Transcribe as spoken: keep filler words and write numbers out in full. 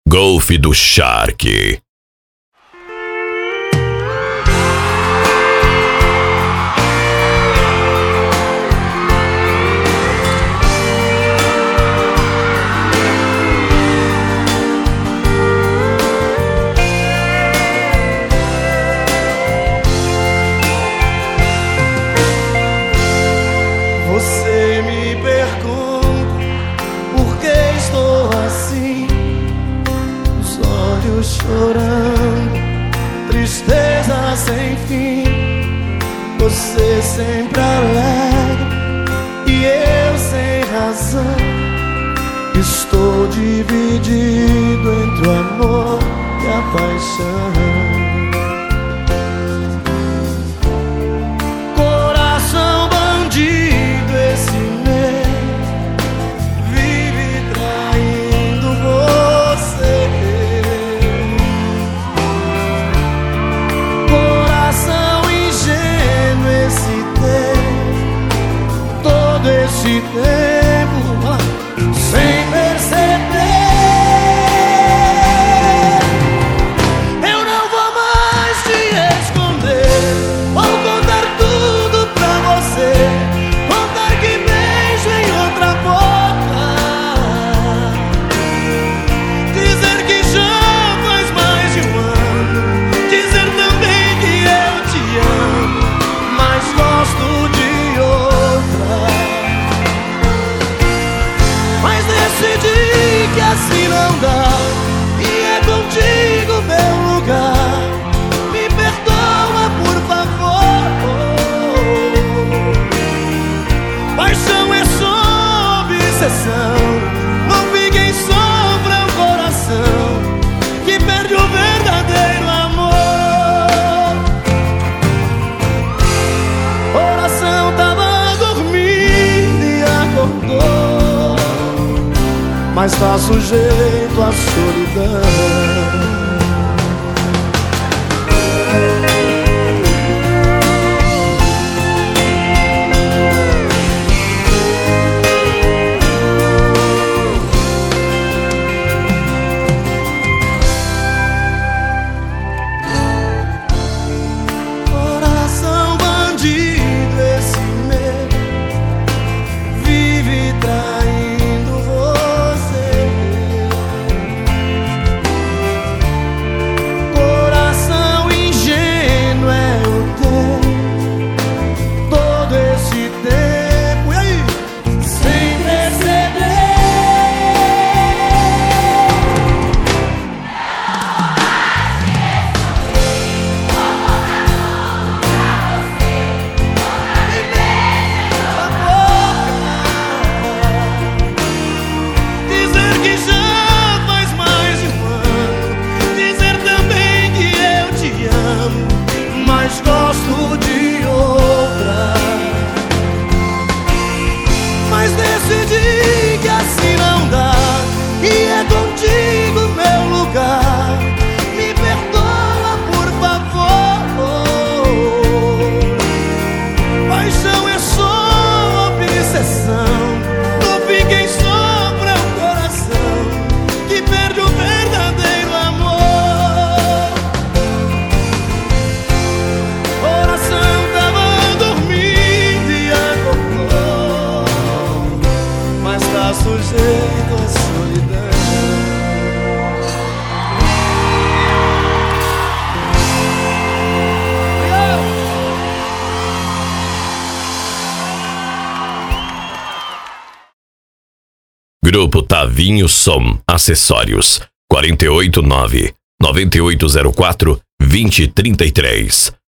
Golf do Shark. Você me pergunta por que estou assim, os olhos chorando, tristeza sem fim. Você sempre alegre e eu sem razão. Estou dividido entre o amor e a paixão. Esse tempo sem perceber, eu não vou mais te esconder. Vou contar tudo pra você, contar que beijo em outra boca, dizer que já faz mais de um ano, dizer também que eu te amo, mas gosto de outra. Mas decidi que assim não dá, e é contigo meu lugar. Me perdoa, por favor. Paixão é só obsessão, não vi quem sofra o coração que perde o verdadeiro amor. Coração tava dormindo e acordou, mas tá sujeito à solidão. Coração bandido, esse meu vive traindo você. Coração ingênuo é o teu, todo esse tempo, e aí? Sem perceber. Dizer que já faz mais de um ano, dizer também que eu te amo, mas gosto de outra. Mas decidi que assim não dá, e é contigo meu lugar. Me perdoa, por favor. Paixão é só obsessão, no fim quem sofre é o coração que perde o verdadeiro amor. Coração tava dormindo e acordou, mas tá sujeito à solidão. Grupo Tavinho Som Acessórios. quatro oito nove, nove oito zero quatro, dois zero três três.